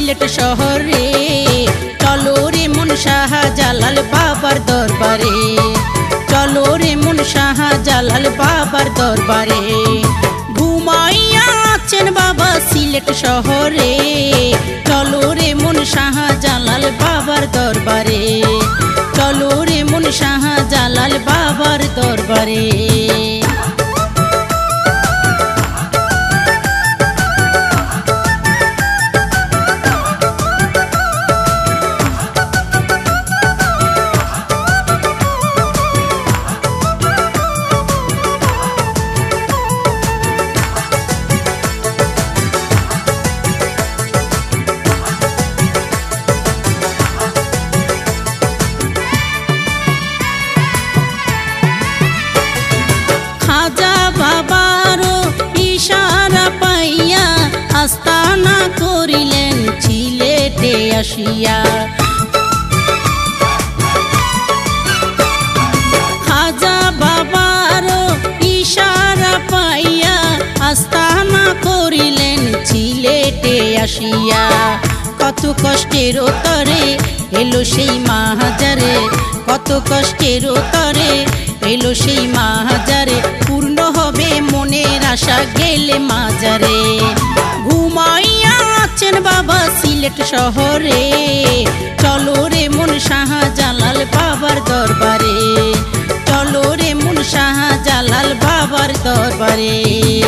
সিলেট শহরে, চলো রে মন শাহজালাল বাবার দরবারে, চলো রে মন শাহজালাল বাবার দরবারে। ঘুমাইয়া আছেন বাবা সিলেট শহরে, চলো রে মন শাহজালাল বাবার দরবারে, চলো রে মন শাহজালাল বাবার দরবারে। খাজা বাবারও ইশারা পাইয়া আস্তানা করিলেন সিলেটে আসিয়া, খাজা বাবারও ইশারা পাইয়া আস্তানা করিলেন সিলেটে আসিয়া। কত কষ্টের তরে এলো সেই মাহাজারে, কত কষ্টের তরে এলো সেই মাহাজারে, পূর্ণ হবে মনের আশা গেলে মাজারে। ঘুমাইয়া আছেন বাবা সিলেট শহরে, চলো রে মন শাহজালাল বাবার দরবারে, চলো রে মন শাহজালাল বাবার দরবারে।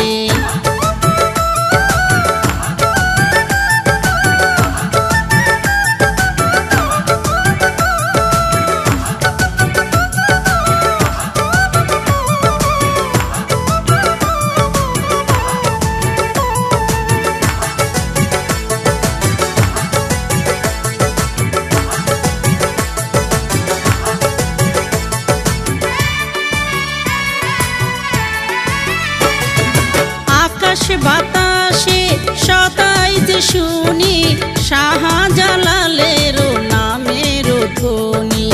বাতাসে সদাই যে শুনি শাহজালালের নামের ধ্বনি,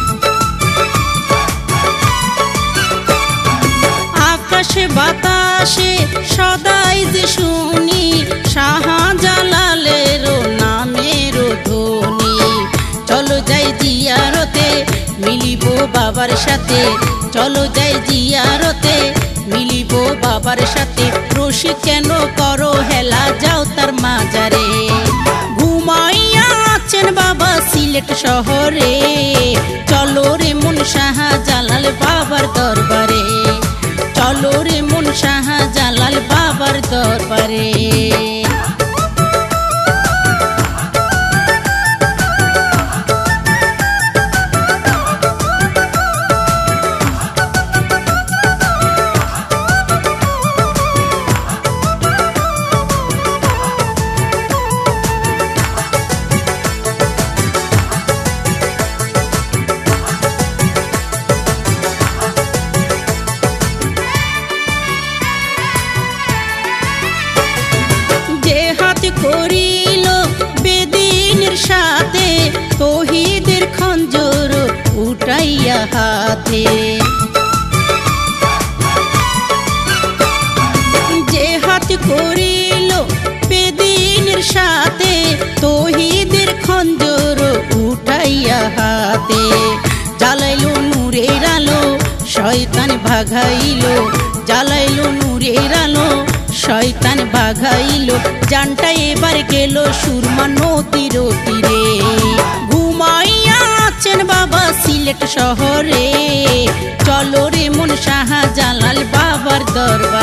আকাশে বাতাসে সদাই যে শুনি শাহজালালের নামের ধ্বনি। চলো যাই জিয়ারতে মিলিব বাবার সাথে, চলো যাই জিয়ারতে মিলিব বাবার সাথে। রশি কেন করো হেলা যাও তার মাজারে। ঘুমাইয়া আছেন বাবা সিলেট শহরে, চলো রে মন শাহজালাল বাবার দরবারে, চলো রে মন শাহজালাল বাবার দরবারে। করিল বেদিনের সাথে তৌহিদের খঞ্জর উঠাইয়া হাতে, যে হাত করিল বেদিনের সাথে তৌহিদের খঞ্জর উঠাইয়া হাতে। জ্বালাইলো নূরের আলো শয়তান ভাগাইল, জ্বালাইলো নূরের আলো শয়তান ভাগাইল। জানটা এবার গেল সুরমা নদীর তীরে। ঘুমাইয়া আছেন বাবা সিলেট শহরে, চলো রে মন শাহজালাল বাবার দরবারে।